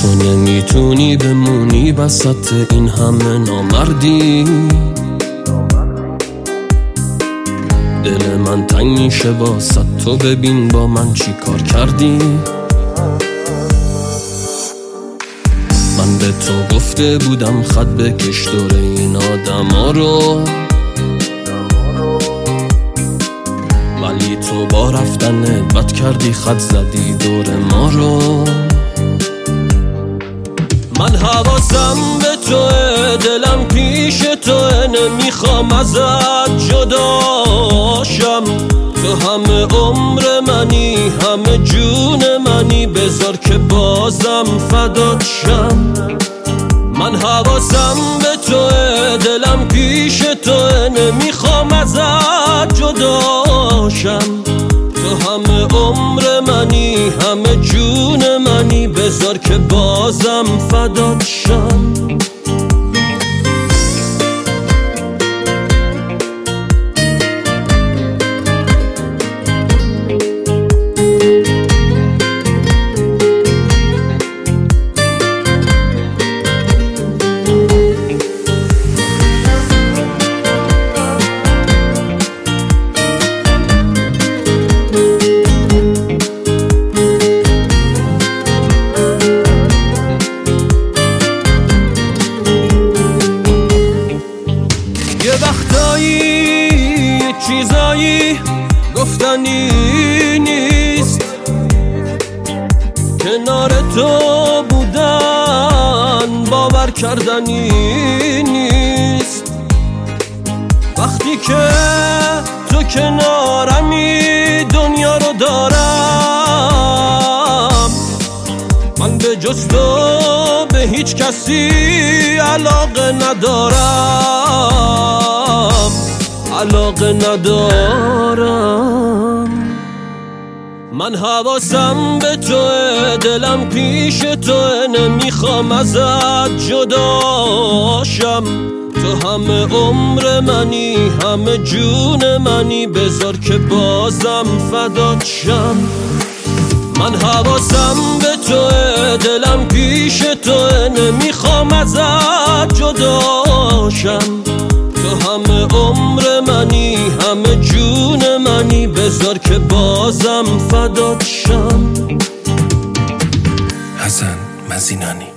تو نمیتونی بمونی وسط این همه نامردی، دل من تنگ میشه واسه تو، ببین با من چی کار کردی. من به تو گفته بودم خط بکش دور این آدم ها رو، ولی تو با رفتنت بد کردی، خط زدی دور ما رو. من حواسم به توه، دلم پیش توه، نمیخوام ازت جداشم. تو همه عمر منی، همه جون منی، بذار که بازم فدات شم. من حواسم به توه، دلم پیش توه، نمیخوام ازت جداشم. تو همه عمر منی، همه جون منی، بذار که بازم فدات شم. وقتایی چیزایی گفتنی نیست، کنار تو بودن باور کردنی نیست. وقتی که تو کنارمی دنیا رو دارم، من به جز تو به هیچ کسی علاقه ندارم، علاقه ندارم. من حواسم به توه، دلم پیش توه، نمیخوام ازت جداشم. تو همه عمر منی، همه جون منی، بذار که بازم فدات شم. من حواسم به توه، دلم پیش توه، نمیخوام ازت جداشم. تو همه عمر منی، همه جون منی، بذار که بازم فدات شم. حسن مزینانی.